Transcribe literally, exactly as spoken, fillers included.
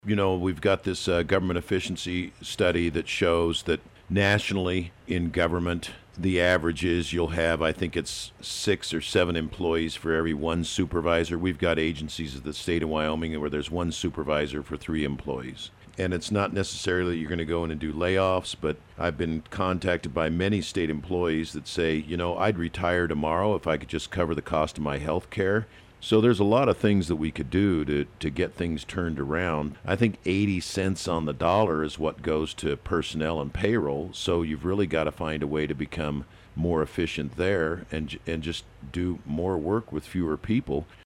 You know, we've got this uh, government efficiency study that shows that nationally in government, the average is you'll have, I think it's six or seven employees for every one supervisor. We've got agencies of the state of Wyoming where there's one supervisor for three employees. And it's not necessarily you're going to go in and do layoffs, but I've been contacted by many state employees that say, you know, I'd retire tomorrow if I could just cover the cost of my health care. So there's a lot of things that we could do to, to get things turned around. I think eighty cents on the dollar is what goes to personnel and payroll. So you've really got to find a way to become more efficient there and and just do more work with fewer people.